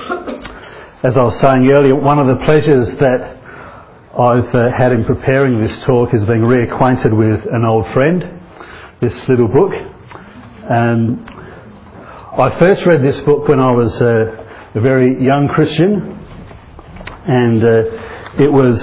As I was saying earlier, one of the pleasures that I've had in preparing this talk is being reacquainted with an old friend, this little book. I first read this book when I was a very young Christian, and it was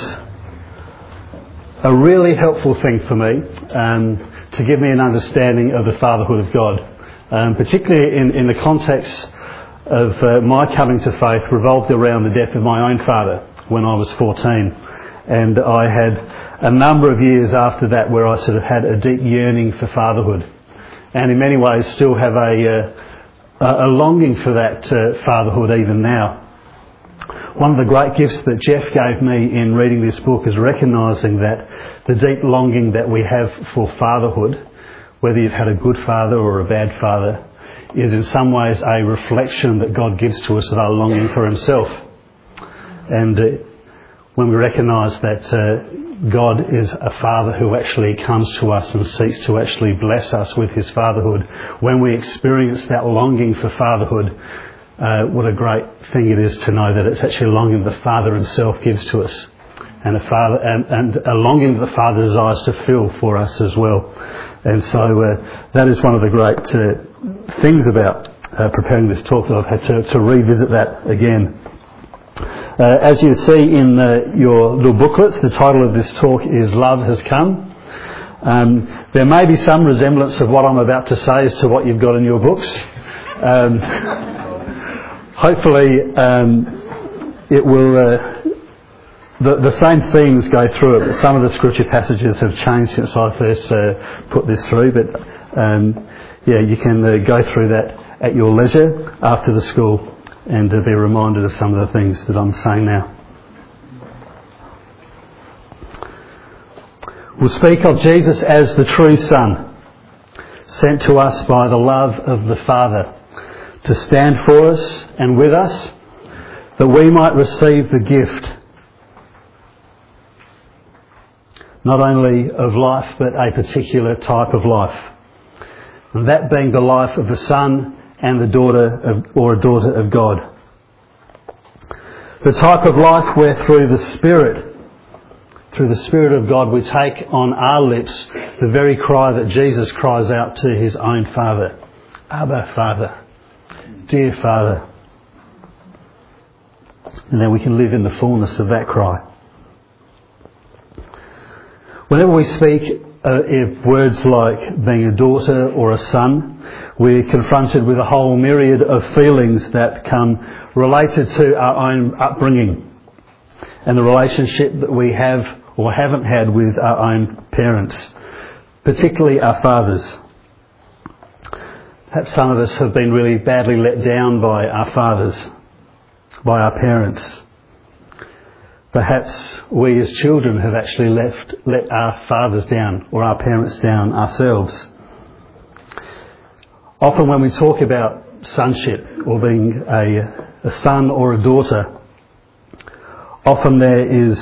a really helpful thing for me to give me an understanding of the fatherhood of God, particularly in the context of my coming to faith revolved around the death of my own father when I was 14. And I had a number of years after that where I sort of had a deep yearning for fatherhood, and in many ways still have a longing for that fatherhood even now. One of the great gifts that Jeff gave me in reading this book is recognising that the deep longing that we have for fatherhood, whether you've had a good father or a bad father, is in some ways a reflection that God gives to us of our longing for Himself. And when we recognise that God is a Father who actually comes to us and seeks to actually bless us with His fatherhood, when we experience that longing for fatherhood, what a great thing it is to know that it's actually a longing the Father Himself gives to us, and a longing that the Father desires to fill for us as well. And so that is one of the great things about preparing this talk, that I've had to revisit that again. As you see in your little booklets, the title of this talk is Love Has Come. There may be some resemblance of what I'm about to say as to what you've got in your books. Hopefully it will... The same themes go through it, but some of the scripture passages have changed since I first put this through. But you can go through that at your leisure after the school and be reminded of some of the things that I'm saying now. We'll speak of Jesus as the true Son, sent to us by the love of the Father, to stand for us and with us, that we might receive the gift not only of life, but a particular type of life. And that being the life of a son and a daughter of God. The type of life where through the Spirit of God, we take on our lips the very cry that Jesus cries out to His own Father. Abba, Father. Dear Father. And then we can live in the fullness of that cry. Whenever we speak words like being a daughter or a son, we're confronted with a whole myriad of feelings that come related to our own upbringing and the relationship that we have or haven't had with our own parents, particularly our fathers. Perhaps some of us have been really badly let down by our fathers, by our parents. Perhaps we as children have actually let our fathers down or our parents down ourselves. Often when we talk about sonship or being a son or a daughter, often there is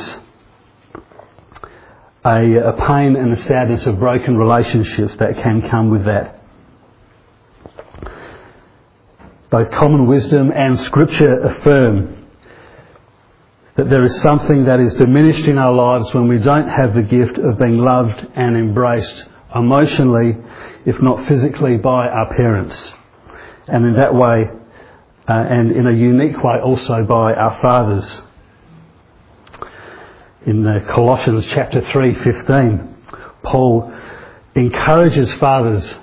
a pain and a sadness of broken relationships that can come with that. Both common wisdom and Scripture affirm that there is something that is diminished in our lives when we don't have the gift of being loved and embraced emotionally, if not physically, by our parents. And in that way, and in a unique way also by our fathers. In Colossians chapter 3:15, Paul encourages fathers,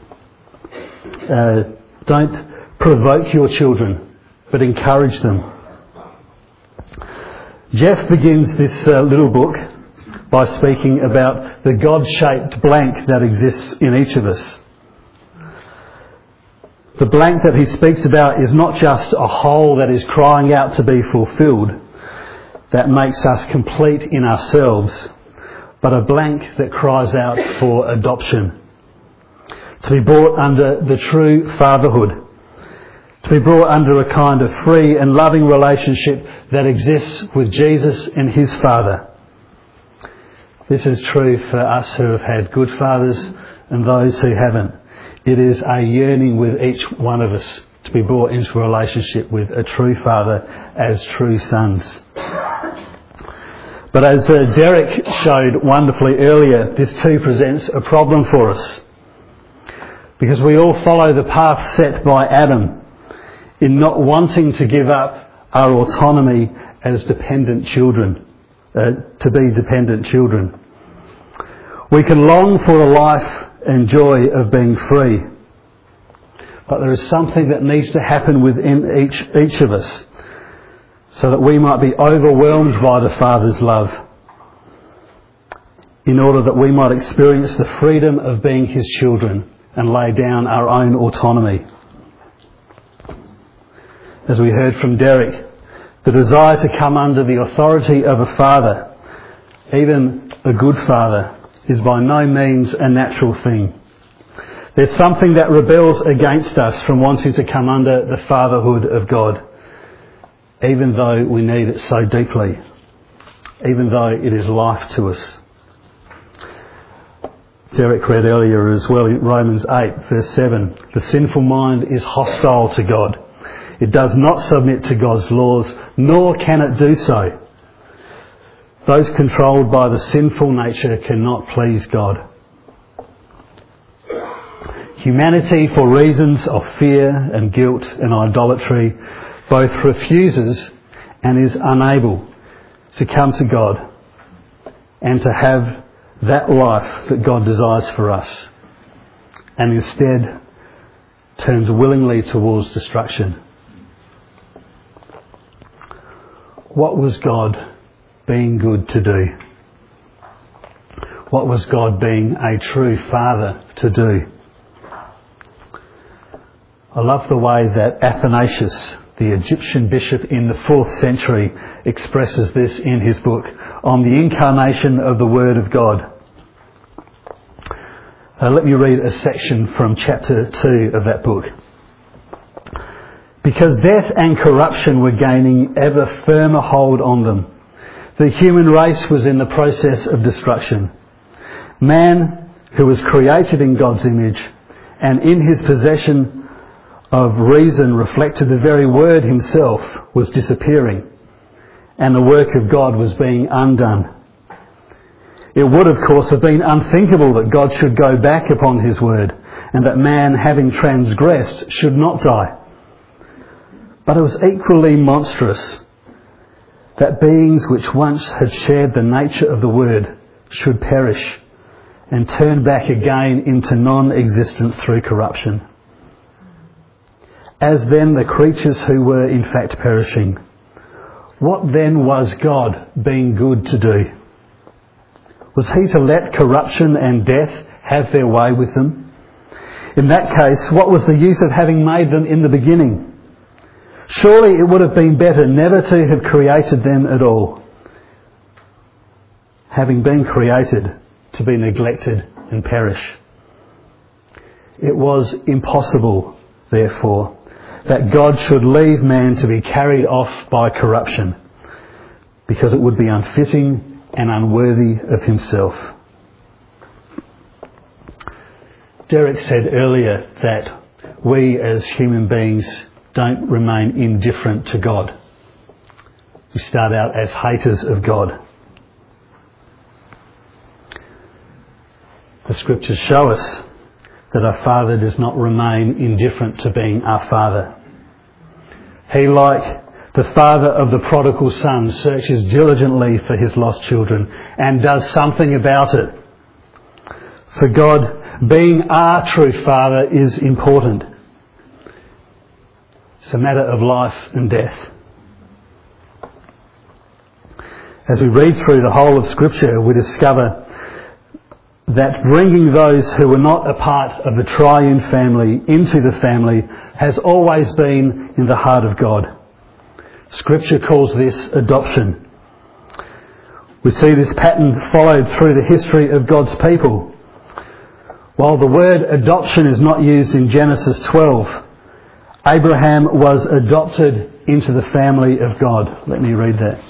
don't provoke your children, but encourage them. Jeff begins this little book by speaking about the God-shaped blank that exists in each of us. The blank that he speaks about is not just a hole that is crying out to be fulfilled, that makes us complete in ourselves, but a blank that cries out for adoption. To be brought under the true fatherhood. To be brought under a kind of free and loving relationship that exists with Jesus and His Father. This is true for us who have had good fathers and those who haven't. It is a yearning with each one of us to be brought into a relationship with a true father as true sons. But as Derek showed wonderfully earlier, this too presents a problem for us, because we all follow the path set by Adam in not wanting to give up our autonomy as dependent children, to be dependent children. We can long for the life and joy of being free, but there is something that needs to happen within each of us so that we might be overwhelmed by the Father's love, in order that we might experience the freedom of being His children and lay down our own autonomy. As we heard from Derek, the desire to come under the authority of a father, even a good father, is by no means a natural thing. There's something that rebels against us from wanting to come under the fatherhood of God, even though we need it so deeply, even though it is life to us. Derek read earlier as well in Romans 8 verse 7, the sinful mind is hostile to God. It does not submit to God's laws, nor can it do so. Those controlled by the sinful nature cannot please God. Humanity, for reasons of fear and guilt and idolatry, both refuses and is unable to come to God and to have that life that God desires for us, and instead turns willingly towards destruction. What was God being good to do? What was God being a true father to do? I love the way that Athanasius, the Egyptian bishop in the 4th century, expresses this in his book on the incarnation of the Word of God. Let me read a section from chapter 2 of that book. Because death and corruption were gaining ever firmer hold on them, the human race was in the process of destruction. Man, who was created in God's image and in his possession of reason reflected the very Word himself, was disappearing, and the work of God was being undone. It would, of course, have been unthinkable that God should go back upon His Word, and that man, having transgressed, should not die. But it was equally monstrous that beings which once had shared the nature of the Word should perish and turn back again into non-existence through corruption. As then the creatures who were in fact perishing, what then was God being good to do? Was He to let corruption and death have their way with them? In that case, what was the use of having made them in the beginning? Surely it would have been better never to have created them at all, having been created to be neglected and perish. It was impossible, therefore, that God should leave man to be carried off by corruption, because it would be unfitting and unworthy of Himself. Derek said earlier that we as human beings don't remain indifferent to God. We start out as haters of God. The Scriptures show us that our Father does not remain indifferent to being our Father. He, like the father of the prodigal son, searches diligently for his lost children and does something about it. For God, being our true Father is important. It's a matter of life and death. As we read through the whole of Scripture, we discover that bringing those who were not a part of the triune family into the family has always been in the heart of God. Scripture calls this adoption. We see this pattern followed through the history of God's people. While the word adoption is not used in Genesis 12, Abraham was adopted into the family of God. Let me read that.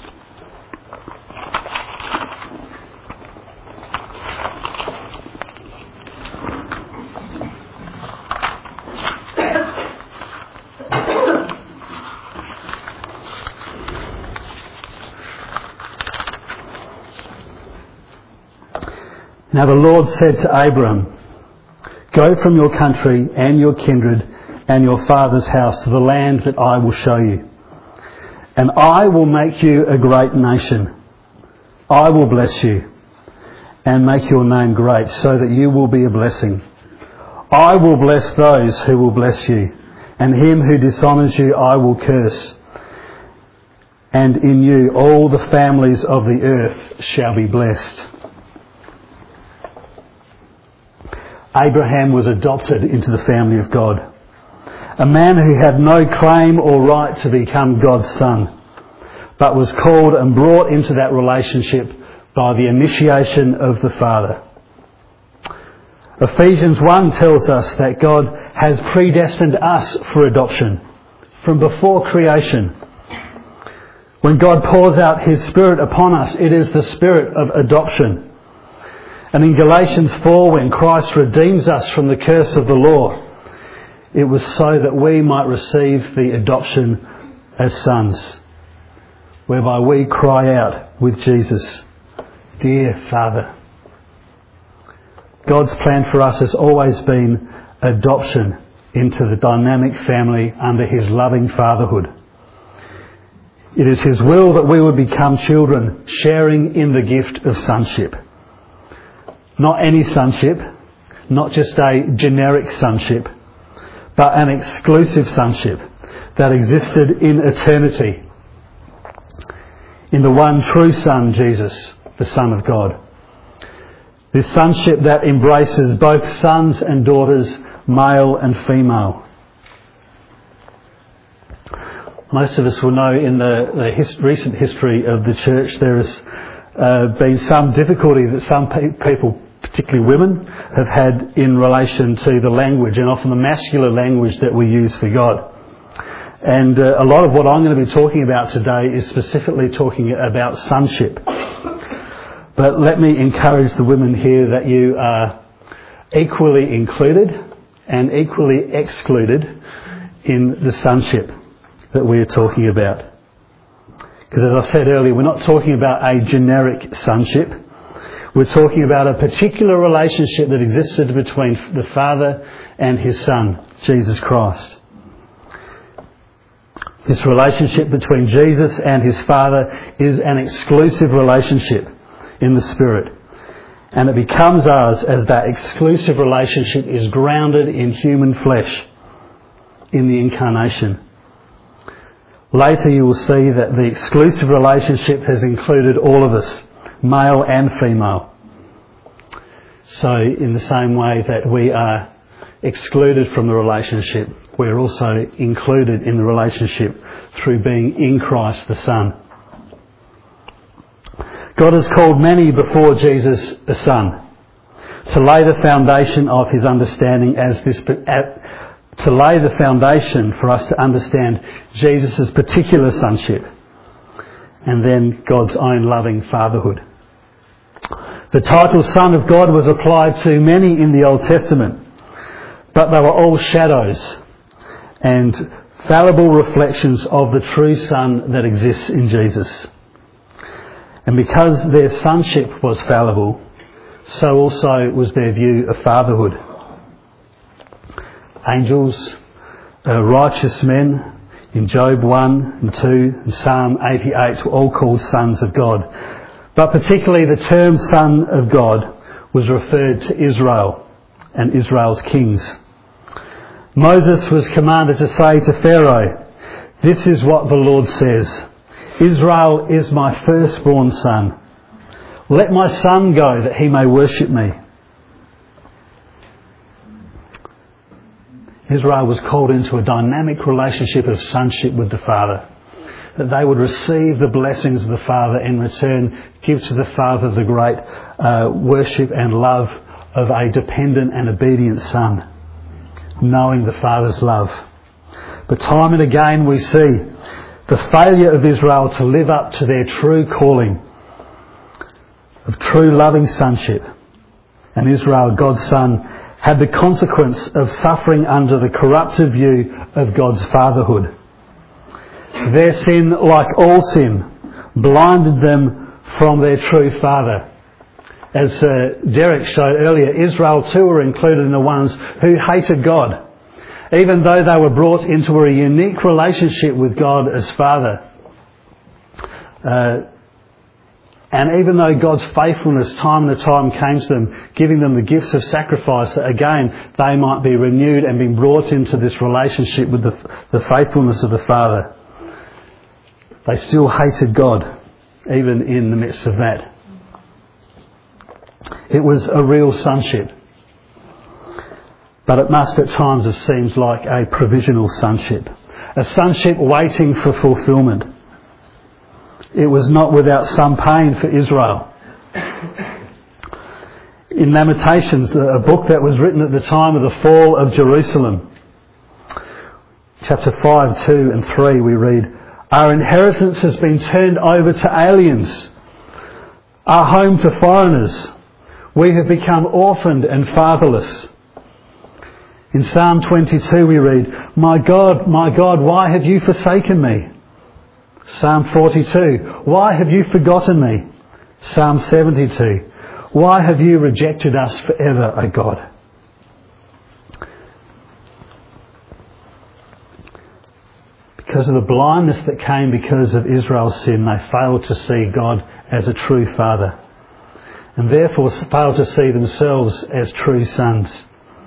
Now the Lord said to Abram, "Go from your country and your kindred and your father's house to the land that I will show you. And I will make you a great nation. I will bless you and make your name great, so that you will be a blessing. I will bless those who will bless you, and him who dishonours you I will curse. And in you all the families of the earth shall be blessed." Abraham was adopted into the family of God. A man who had no claim or right to become God's son, but was called and brought into that relationship by the initiation of the Father. Ephesians 1 tells us that God has predestined us for adoption from before creation. When God pours out his Spirit upon us, it is the Spirit of adoption. And in Galatians 4, when Christ redeems us from the curse of the law, it was so that we might receive the adoption as sons, whereby we cry out with Jesus, "Dear Father." God's plan for us has always been adoption into the dynamic family under his loving fatherhood. It is his will that we would become children sharing in the gift of sonship. Not any sonship, not just a generic sonship, but an exclusive sonship that existed in eternity in the one true Son, Jesus, the Son of God. This sonship that embraces both sons and daughters, male and female. Most of us will know in the recent history of the church there has been some difficulty that some people, particularly women, have had in relation to the language, and often the masculine language that we use for God. And a lot of what I'm going to be talking about today is specifically talking about sonship. But let me encourage the women here that you are equally included and equally excluded in the sonship that we are talking about. Because as I said earlier, we're not talking about a generic sonship. We're talking about a particular relationship that existed between the Father and his Son, Jesus Christ. This relationship between Jesus and his Father is an exclusive relationship in the Spirit. And it becomes ours as that exclusive relationship is grounded in human flesh in the incarnation. Later you will see that the exclusive relationship has included all of us, male and female. So in the same way that we are excluded from the relationship, we're also included in the relationship through being in Christ the Son. God has called many before Jesus a son to lay the foundation of his understanding to lay the foundation for us to understand Jesus' particular sonship and then God's own loving fatherhood. The title Son of God was applied to many in the Old Testament, but they were all shadows and fallible reflections of the true Son that exists in Jesus. And because their sonship was fallible, so also was their view of fatherhood. Angels, righteous men in Job 1 and 2 and Psalm 88 were all called sons of God. But particularly the term Son of God was referred to Israel and Israel's kings. Moses was commanded to say to Pharaoh, "This is what the Lord says, Israel is my firstborn son. Let my son go that he may worship me." Israel was called into a dynamic relationship of sonship with the Father, that they would receive the blessings of the Father and in return give to the Father the great worship and love of a dependent and obedient son, knowing the Father's love. But time and again we see the failure of Israel to live up to their true calling of true loving sonship. And Israel, God's son, had the consequence of suffering under the corruptive view of God's fatherhood. Their sin, like all sin, blinded them from their true Father, As Derek showed earlier, Israel too were included in the ones who hated God, even though they were brought into a unique relationship with God as Father. And even though God's faithfulness time and time came to them, giving them the gifts of sacrifice, that again they might be renewed and be brought into this relationship with the faithfulness of the Father, they still hated God, even in the midst of that. It was a real sonship, but it must at times have seemed like a provisional sonship, a sonship waiting for fulfilment. It was not without some pain for Israel. In Lamentations, a book that was written at the time of the fall of Jerusalem, chapter 5, 2 and 3, we read, "Our inheritance has been turned over to aliens, our home to foreigners. We have become orphaned and fatherless." In Psalm 22 we read, my God, why have you forsaken me?" Psalm 42, "Why have you forgotten me?" Psalm 72, "Why have you rejected us forever, O God?" Because of the blindness that came because of Israel's sin, they failed to see God as a true Father, and therefore failed to see themselves as true sons.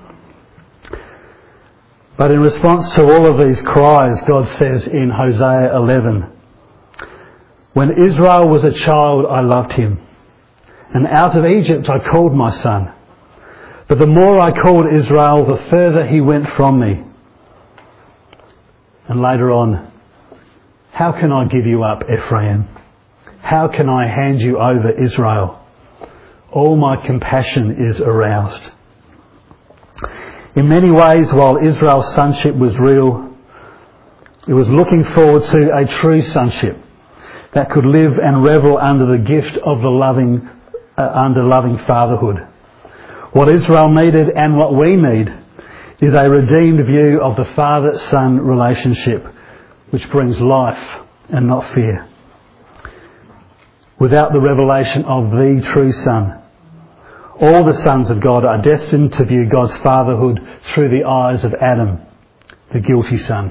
But in response to all of these cries, God says in Hosea 11, "When Israel was a child, I loved him, and out of Egypt I called my son. But the more I called Israel, the further he went from me." And later on, "How can I give you up, Ephraim? How can I hand you over, Israel? All my compassion is aroused." In many ways, while Israel's sonship was real, it was looking forward to a true sonship that could live and revel under the gift of the loving fatherhood. What Israel needed and what we need is a redeemed view of the father-son relationship, which brings life and not fear. Without the revelation of the true Son, all the sons of God are destined to view God's fatherhood through the eyes of Adam, the guilty son.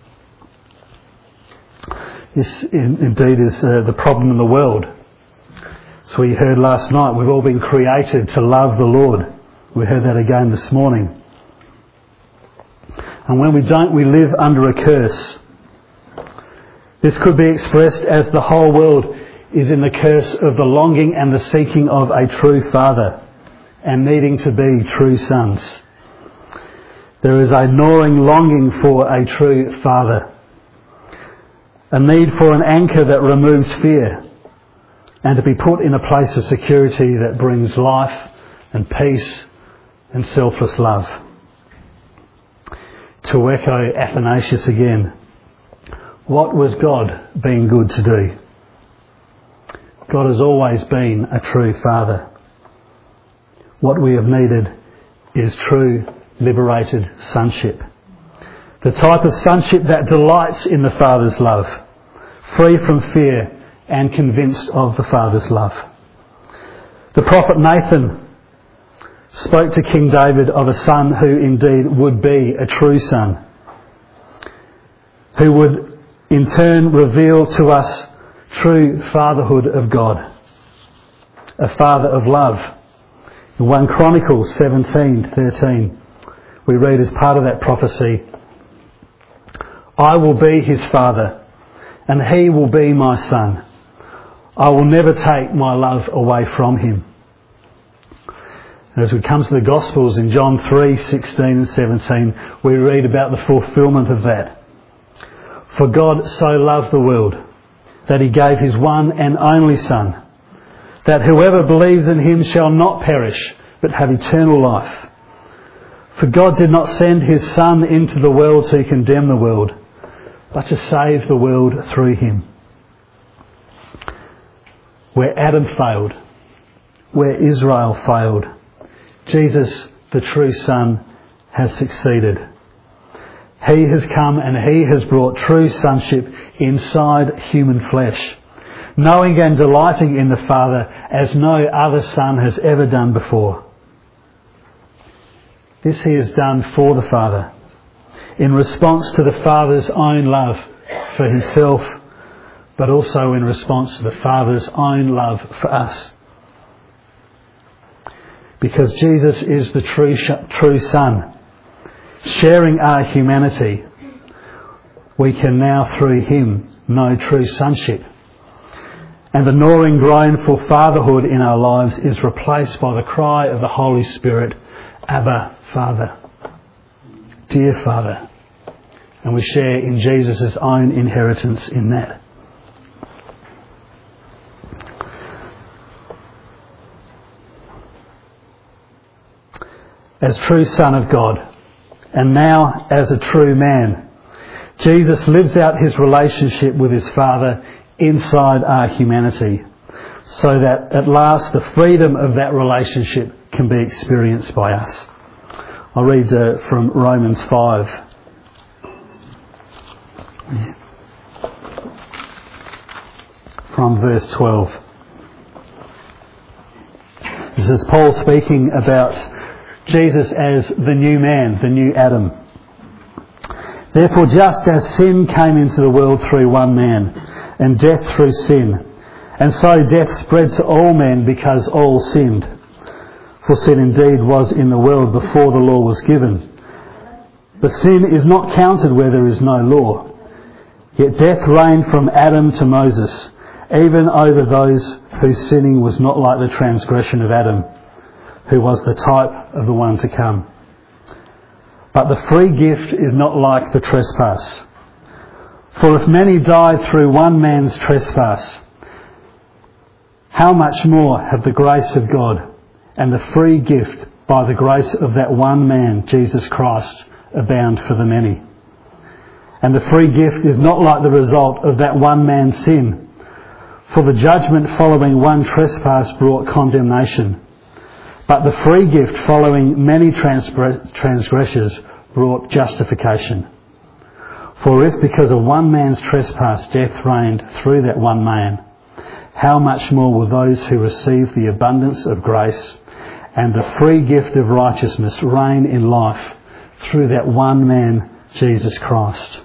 This indeed is the problem in the world. So we heard last night, we've all been created to love the Lord. We heard that again this morning. And when we don't, we live under a curse. This could be expressed as the whole world is in the curse of the longing and the seeking of a true father and needing to be true sons. There is a gnawing longing for a true father, a need for an anchor that removes fear, and to be put in a place of security that brings life and peace and selfless love. To echo Athanasius again, what was God being good to do? God has always been a true father. What we have needed is true, liberated sonship. The type of sonship that delights in the Father's love, free from fear and convinced of the Father's love. The prophet Nathan spoke to King David of a son who indeed would be a true son, who would in turn reveal to us true fatherhood of God, a father of love. In 1 Chronicles 17:13, we read as part of that prophecy, "I will be his father, and he will be my son. I will never take my love away from him." As we come to the Gospels in John 3:16 and 17, we read about the fulfilment of that. "For God so loved the world that he gave his one and only Son, that whoever believes in him shall not perish, but have eternal life. For God did not send his Son into the world to condemn the world, but to save the world through him." Where Adam failed, where Israel failed, Jesus, the true Son, has succeeded. He has come and he has brought true sonship inside human flesh, knowing and delighting in the Father as no other Son has ever done before. This he has done for the Father, in response to the Father's own love for himself, but also in response to the Father's own love for us. Because Jesus is the true Son, sharing our humanity, we can now through him know true sonship. And the gnawing groan for fatherhood in our lives is replaced by the cry of the Holy Spirit, Abba, Father, dear Father. And we share in Jesus' own inheritance in that. As true Son of God, and now as a true man, Jesus lives out his relationship with his Father inside our humanity, so that at last the freedom of that relationship can be experienced by us. I'll read from Romans 5. From verse 12. This is Paul speaking about Jesus as the new man, the new Adam. Therefore, just as sin came into the world through one man, and death through sin, and so death spread to all men because all sinned. For sin indeed was in the world before the law was given. But sin is not counted where there is no law. Yet death reigned from Adam to Moses, even over those whose sinning was not like the transgression of Adam, who was the type of the one to come. But the free gift is not like the trespass. For if many died through one man's trespass, how much more have the grace of God and the free gift by the grace of that one man, Jesus Christ, abound for the many? And the free gift is not like the result of that one man's sin. For the judgment following one trespass brought condemnation, but the free gift following many transgressors brought justification. For if because of one man's trespass death reigned through that one man, how much more will those who receive the abundance of grace and the free gift of righteousness reign in life through that one man, Jesus Christ?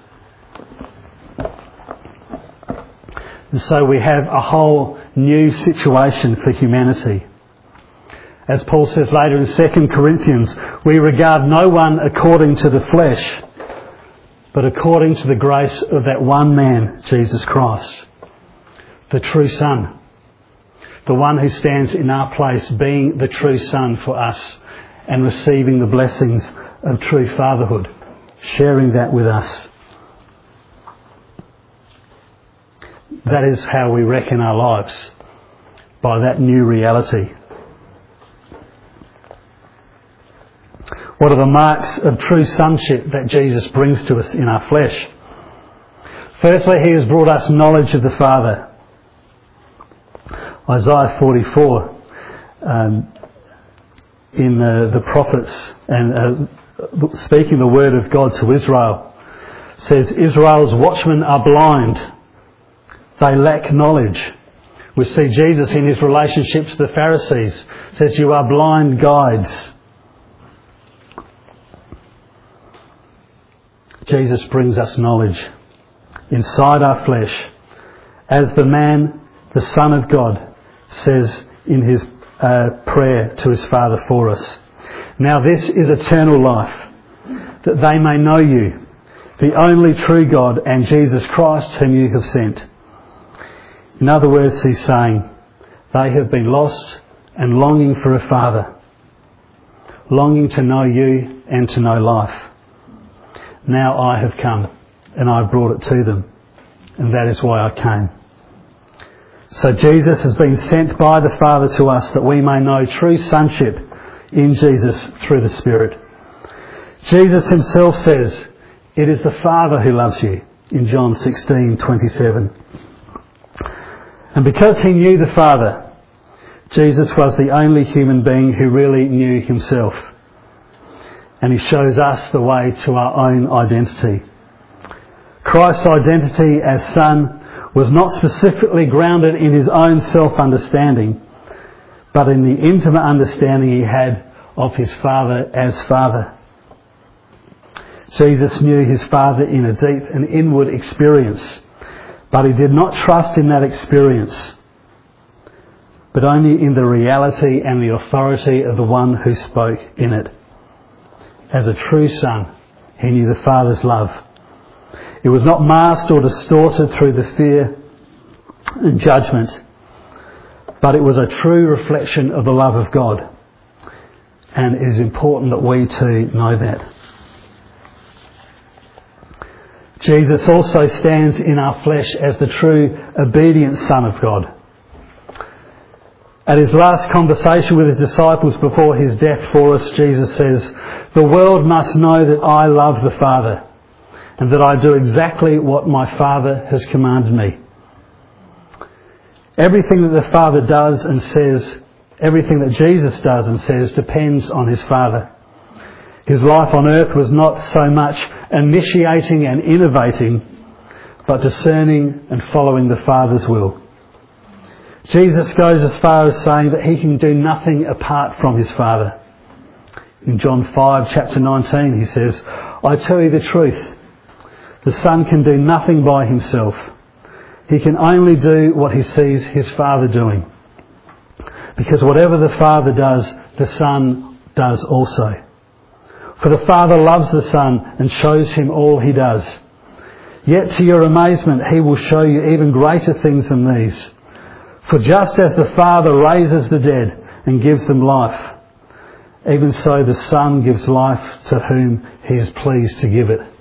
And so we have a whole new situation for humanity. As Paul says later in 2 Corinthians, we regard no one according to the flesh, but according to the grace of that one man, Jesus Christ, the true Son, the one who stands in our place, being the true Son for us and receiving the blessings of true fatherhood, sharing that with us. That is how we reckon our lives, by that new reality. What are the marks of true sonship that Jesus brings to us in our flesh? Firstly, he has brought us knowledge of the Father. Isaiah 44, in the prophets and speaking the word of God to Israel, says, Israel's watchmen are blind. They lack knowledge. We see Jesus in his relationship to the Pharisees. Says, you are blind guides. Jesus brings us knowledge inside our flesh, as the man, the Son of God, says in his prayer to his Father for us. Now this is eternal life, that they may know you, the only true God, and Jesus Christ whom you have sent. In other words, he's saying, they have been lost and longing for a Father, longing to know you and to know life. Now I have come and I've brought it to them, and that is why I came. So Jesus has been sent by the Father to us that we may know true sonship in Jesus through the Spirit. Jesus himself says, it is the Father who loves you, in John 16:27. And because he knew the Father, Jesus was the only human being who really knew himself. And he shows us the way to our own identity. Christ's identity as Son was not specifically grounded in his own self-understanding, but in the intimate understanding he had of his Father as Father. Jesus knew his Father in a deep and inward experience, but he did not trust in that experience, but only in the reality and the authority of the one who spoke in it. As a true son, he knew the Father's love. It was not masked or distorted through the fear and judgment, but it was a true reflection of the love of God. And it is important that we too know that. Jesus also stands in our flesh as the true obedient Son of God. At his last conversation with his disciples before his death for us, Jesus says, "The world must know that I love the Father, and that I do exactly what my Father has commanded me." Everything that the Father does and says, everything that Jesus does and says, depends on his Father. His life on earth was not so much initiating and innovating, but discerning and following the Father's will. Jesus goes as far as saying that he can do nothing apart from his Father. In John 5, chapter 19, he says, "I tell you the truth, the Son can do nothing by himself. He can only do what he sees his Father doing. Because whatever the Father does, the Son does also. For the Father loves the Son and shows him all he does. Yet to your amazement, he will show you even greater things than these. For just as the Father raises the dead and gives them life, even so the Son gives life to whom he is pleased to give it."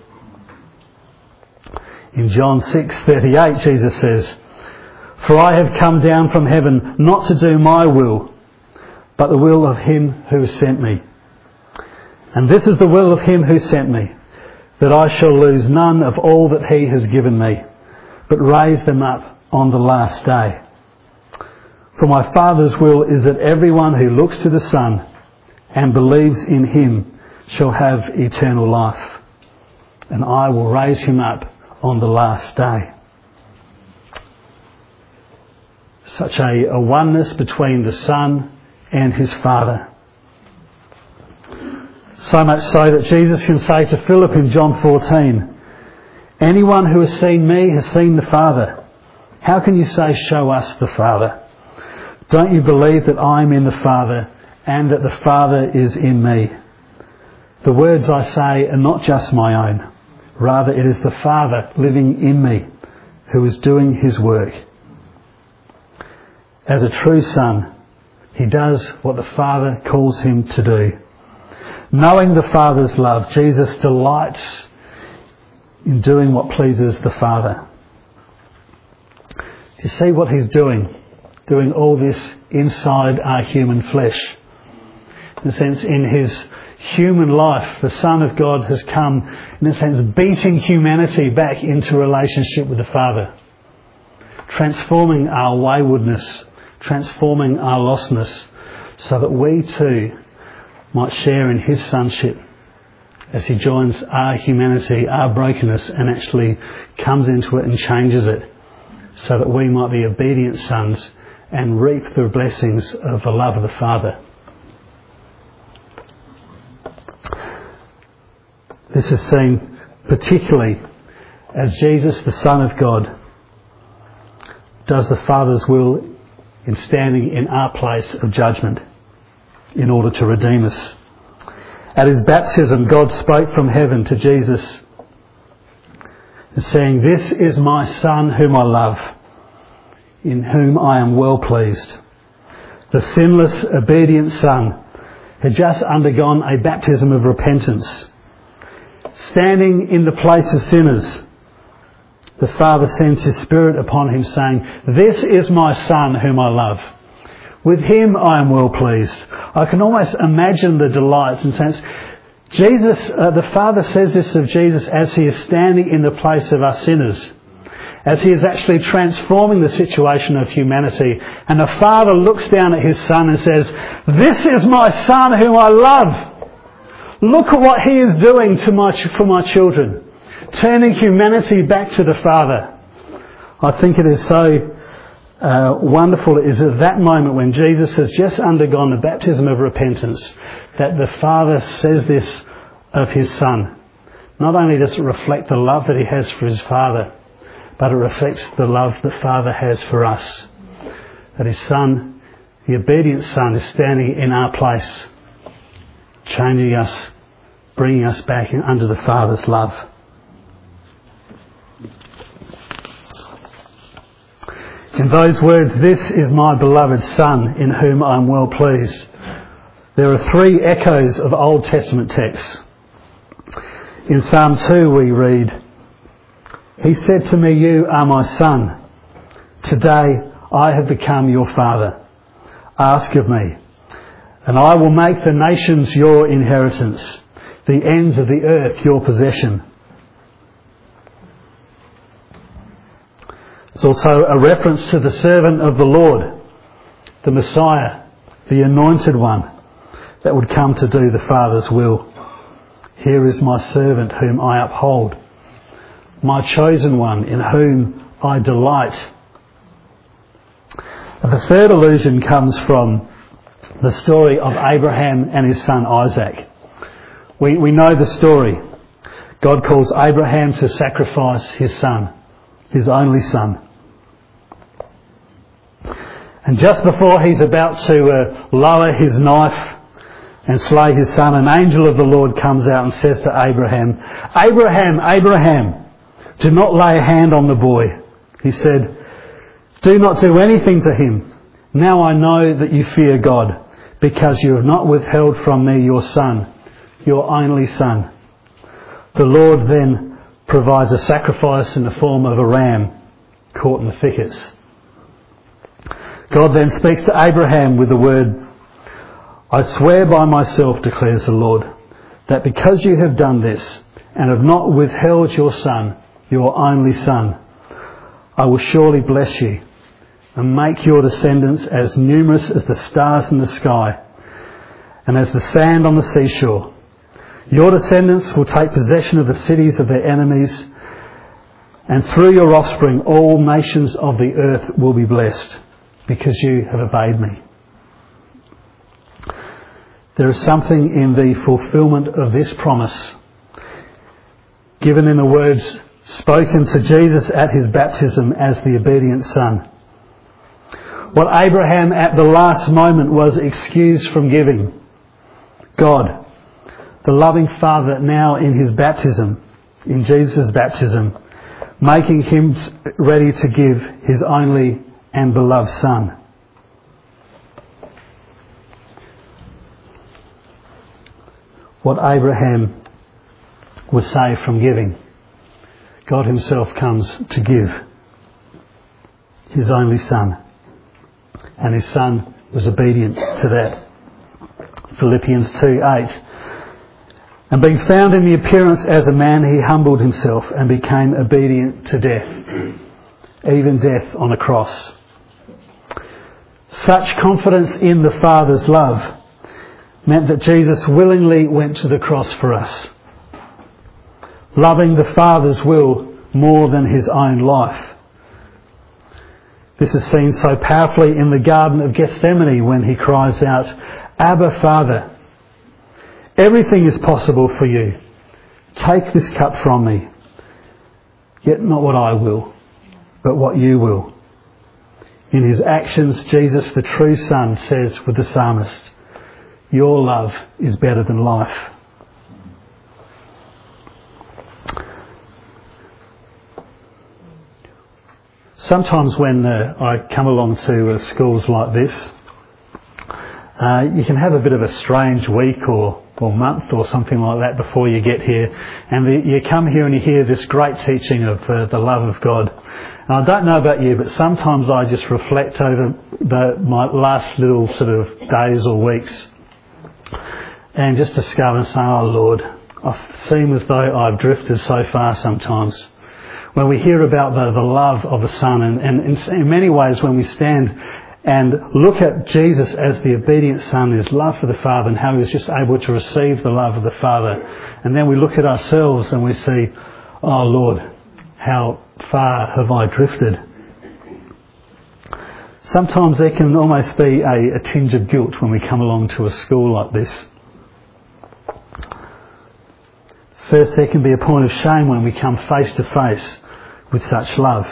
In John 6:38, Jesus says, "For I have come down from heaven not to do my will, but the will of him who sent me. And this is the will of him who sent me, that I shall lose none of all that he has given me, but raise them up on the last day. For my Father's will is that everyone who looks to the Son and believes in him shall have eternal life, and I will raise him up on the last day." Such a oneness between the Son and his Father. So much so that Jesus can say to Philip in John 14, "Anyone who has seen me has seen the Father. How can you say, 'Show us the Father'? Don't you believe that I am in the Father and that the Father is in me? The words I say are not just my own. Rather, it is the Father living in me who is doing his work." As a true son, he does what the Father calls him to do. Knowing the Father's love, Jesus delights in doing what pleases the Father. Do you see what he's doing? Doing all this inside our human flesh. In a sense, in his human life, the Son of God has come, in a sense, beating humanity back into relationship with the Father, transforming our waywardness, transforming our lostness, so that we too might share in his sonship as he joins our humanity, our brokenness, and actually comes into it and changes it, so that we might be obedient sons and reap the blessings of the love of the Father. This is seen particularly as Jesus, the Son of God, does the Father's will in standing in our place of judgment in order to redeem us. At his baptism, God spoke from heaven to Jesus, saying, "This is my Son whom I love, in whom I am well pleased." The sinless, obedient Son had just undergone a baptism of repentance. Standing in the place of sinners, the Father sends his Spirit upon him, saying, "This is my Son whom I love. With him I am well pleased." I can almost imagine the delight, in a sense. Jesus, the Father says this of Jesus as he is standing in the place of us sinners, as he is actually transforming the situation of humanity. And the Father looks down at his Son and says, "This is my Son whom I love. Look at what he is doing for my children, turning humanity back to the Father. I think it is so wonderful. It is at that moment when Jesus has just undergone the baptism of repentance that the Father says this of his Son. Not only does it reflect the love that he has for his Father, but it reflects the love the Father has for us. That his Son, the obedient Son, is standing in our place, changing us, bringing us back under the Father's love. In those words, "This is my beloved Son, in whom I am well pleased," there are three echoes of Old Testament texts. In Psalm 2 we read, "He said to me, 'You are my Son. Today I have become your Father. Ask of me, and I will make the nations your inheritance, the ends of the earth your possession.'" It's also a reference to the servant of the Lord, the Messiah, the anointed one that would come to do the Father's will. "Here is my servant whom I uphold, my chosen one in whom I delight." And the third allusion comes from the story of Abraham and his son Isaac. We know the story. God calls Abraham to sacrifice his son, his only son. And just before he's about to lower his knife and slay his son, an angel of the Lord comes out and says to Abraham, "Abraham, Abraham, do not lay a hand on the boy." He said, "Do not do anything to him. Now I know that you fear God, because you have not withheld from me your son, your only son." The Lord then provides a sacrifice in the form of a ram caught in the thickets. God then speaks to Abraham with the word, "I swear by myself, declares the Lord, that because you have done this and have not withheld your son, your only son, I will surely bless you and make your descendants as numerous as the stars in the sky and as the sand on the seashore. Your descendants will take possession of the cities of their enemies, and through your offspring all nations of the earth will be blessed, because you have obeyed me." There is something in the fulfilment of this promise, given in the words spoken to Jesus at his baptism as the obedient Son. What Abraham at the last moment was excused from giving, God, the loving Father, now in his baptism, in Jesus' baptism, making him ready to give his only and beloved Son. What Abraham was saved from giving, God himself comes to give his only Son. And his Son was obedient to that. Philippians 2:8. "And being found in the appearance as a man, he humbled himself and became obedient to death, even death on a cross." Such confidence in the Father's love meant that Jesus willingly went to the cross for us, loving the Father's will more than his own life. This is seen so powerfully in the Garden of Gethsemane when he cries out, "Abba, Father, everything is possible for you. Take this cup from me. Yet not what I will, but what you will." In his actions, Jesus, the true Son, says with the psalmist, "Your love is better than life." Sometimes when I come along to schools like this, you can have a bit of a strange week or month or something like that before you get here, and you come here and you hear this great teaching of the love of God. And I don't know about you, but sometimes I just reflect over my last little sort of days or weeks and just discover and say, "Oh Lord, I seem as though I've drifted so far sometimes." When we hear about the love of the Son, and in many ways when we stand and look at Jesus as the obedient Son, his love for the Father and how he was just able to receive the love of the Father, and then we look at ourselves and we see, "Oh Lord, how far have I drifted?" Sometimes there can almost be a tinge of guilt when we come along to a school like this. First, there can be a point of shame when we come face to face with such love.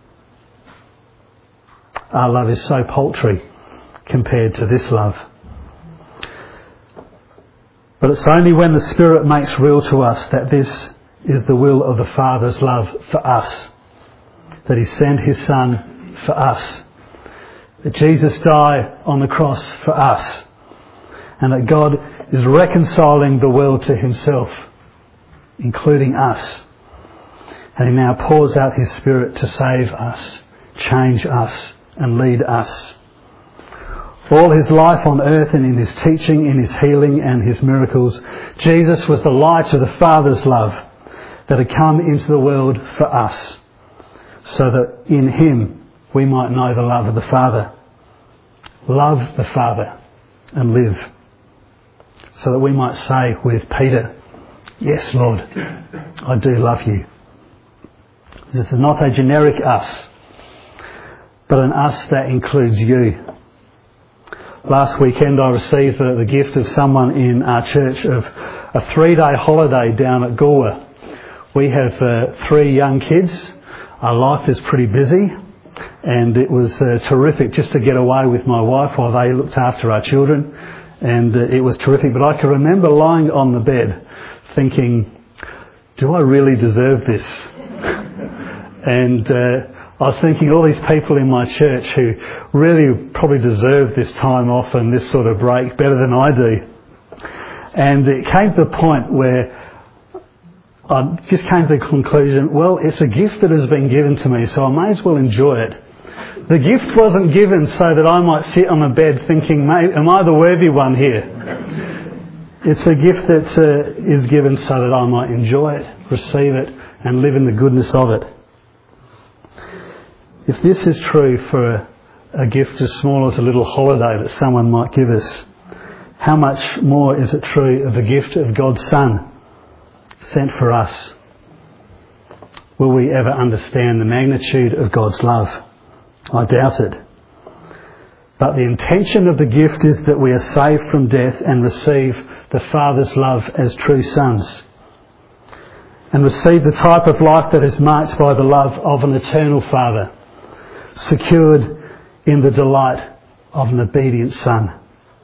Our love is so paltry compared to this love. But it's only when the Spirit makes real to us that this is the will of the Father's love for us, that He sent His Son for us, that Jesus died on the cross for us, and that God is reconciling the world to Himself, including us. And He now pours out His Spirit to save us, change us, and lead us. All His life on earth and in His teaching, in His healing and His miracles, Jesus was the light of the Father's love that had come into the world for us, so that in Him we might know the love of the Father. Love the Father and live, so that we might say with Peter, "Yes, Lord, I do love you." This is not a generic us, but an us that includes you. Last weekend I received the gift of someone in our church of a 3-day holiday down at Galway. We have 3 young kids. Our life is pretty busy, and it was terrific just to get away with my wife while they looked after our children, and it was terrific. But I can remember lying on the bed thinking, do I really deserve this? And I was thinking all these people in my church who really probably deserve this time off and this sort of break better than I do. And it came to the point where I just came to the conclusion, well, it's a gift that has been given to me, so I may as well enjoy it. The gift wasn't given so that I might sit on a bed thinking, mate, am I the worthy one here? It's a gift that is given so that I might enjoy it, receive it, and live in the goodness of it. If this is true for a gift as small as a little holiday that someone might give us, how much more is it true of the gift of God's Son sent for us? Will we ever understand the magnitude of God's love? I doubt it. But the intention of the gift is that we are saved from death and receive the Father's love as true sons, and receive the type of life that is marked by the love of an eternal Father, secured in the delight of an obedient Son.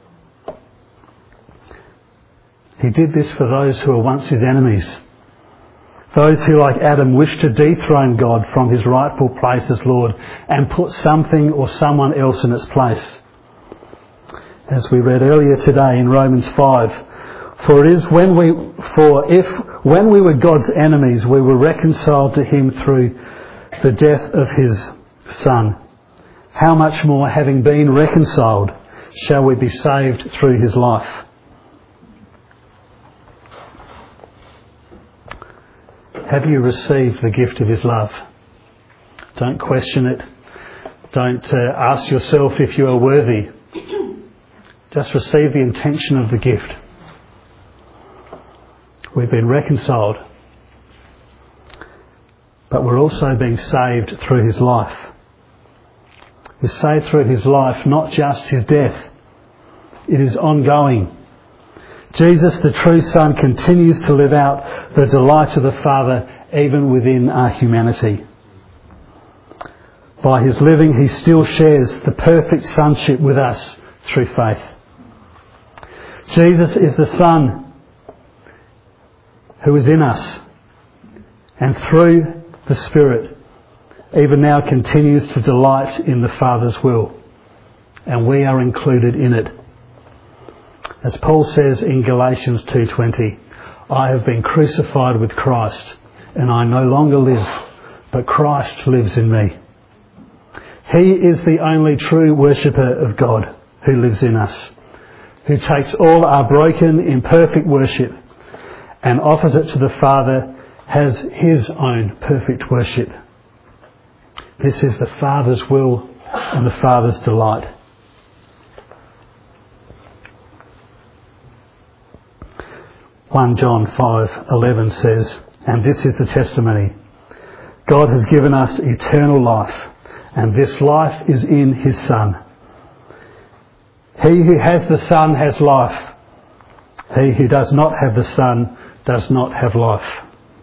He did this for those who were once His enemies, those who, like Adam, wished to dethrone God from His rightful place as Lord and put something or someone else in its place. As we read earlier today in Romans 5, if when we were God's enemies, we were reconciled to Him through the death of His Son, how much more, having been reconciled, shall we be saved through His life? Have you received the gift of His love? Don't question it. Don't ask yourself if you are worthy. Just receive the intention of the gift. We've been reconciled, but we're also being saved through His life. We're saved through His life, not just His death. It is ongoing. Jesus, the true Son, continues to live out the delight of the Father even within our humanity. By His living, He still shares the perfect sonship with us through faith. Jesus is the Son who is in us, and through the Spirit even now continues to delight in the Father's will, and we are included in it. As Paul says in Galatians 2:20, I have been crucified with Christ, and I no longer live, but Christ lives in me. He is the only true worshipper of God who lives in us, who takes all our broken, imperfect worship and offers it to the Father as His own perfect worship. This is the Father's will and the Father's delight. John 5:11 says, and this is the testimony: God has given us eternal life, and this life is in his Son. He who has the Son has life. He who does not have the Son does not have life.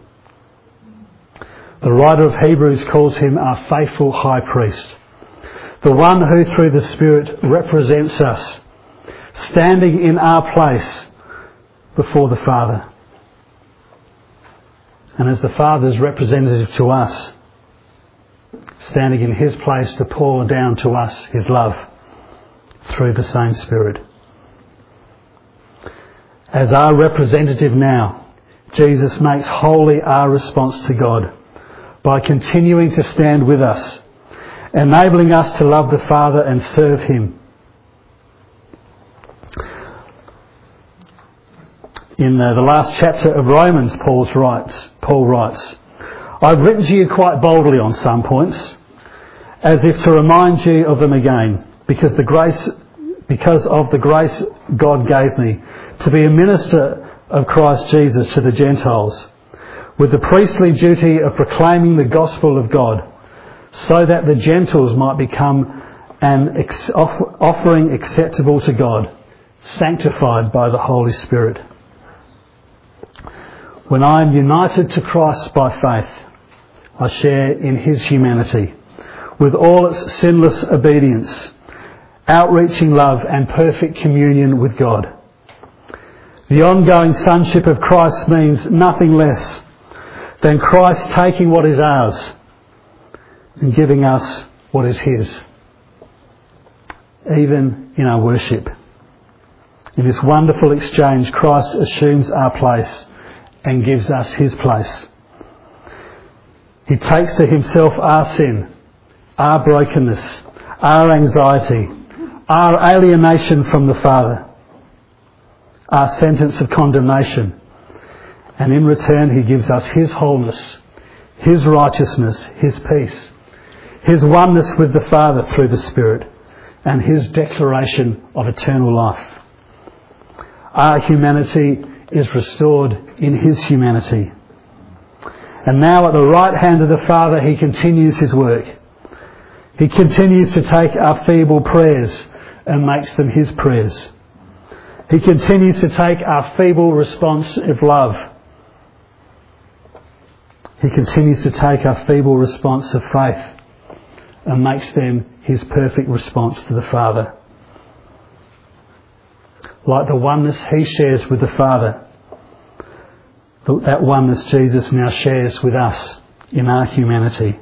The writer of Hebrews calls him our faithful high priest, the one who through the Spirit represents us, standing in our place before the Father. And as the Father's representative to us, standing in his place to pour down to us his love through the same Spirit. As our representative now, Jesus makes holy our response to God by continuing to stand with us, enabling us to love the Father and serve him. In the last chapter of Romans, Paul writes, I've written to you quite boldly on some points, as if to remind you of them again, because of the grace God gave me to be a minister of Christ Jesus to the Gentiles, with the priestly duty of proclaiming the gospel of God, so that the Gentiles might become an offering acceptable to God, sanctified by the Holy Spirit. When I am united to Christ by faith, I share in his humanity, with all its sinless obedience, outreaching love and perfect communion with God. The ongoing sonship of Christ means nothing less than Christ taking what is ours and giving us what is his, even in our worship. In this wonderful exchange, Christ assumes our place and gives us his place. He takes to himself our sin, our brokenness, our anxiety, our alienation from the Father, our sentence of condemnation, and in return he gives us his wholeness, his righteousness, his peace, his oneness with the Father through the Spirit, and his declaration of eternal life. Our humanity is restored in his humanity. And now at the right hand of the Father he continues his work. He continues to take our feeble prayers and makes them his prayers. He continues to take our feeble response of love. He continues to take our feeble response of faith and makes them his perfect response to the Father. Like the oneness he shares with the Father, that oneness Jesus now shares with us in our humanity.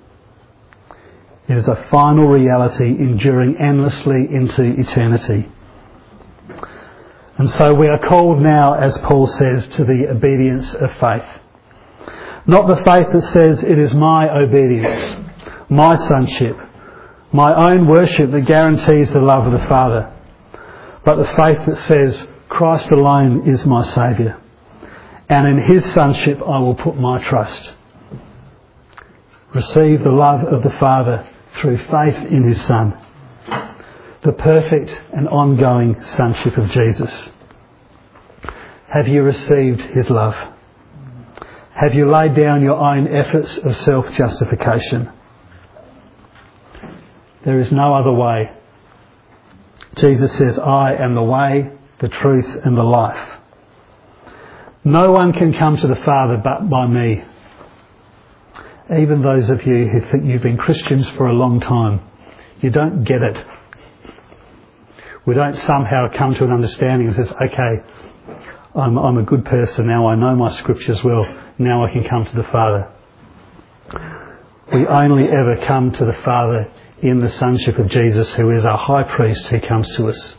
It is a final reality enduring endlessly into eternity. And so we are called now, as Paul says, to the obedience of faith. Not the faith that says it is my obedience, my sonship, my own worship that guarantees the love of the Father, but the faith that says Christ alone is my Saviour, and in his sonship I will put my trust. Receive the love of the Father through faith in his Son, the perfect and ongoing sonship of Jesus. Have you received his love? Have you laid down your own efforts of self-justification? There is no other way. Jesus says, I am the way, the truth and the life. No one can come to the Father but by me. Even those of you who think you've been Christians for a long time, you don't get it. We don't somehow come to an understanding and says, okay, I'm a good person now, I know my scriptures well, now I can come to the Father. We only ever come to the Father in the sonship of Jesus, who is our high priest who comes to us.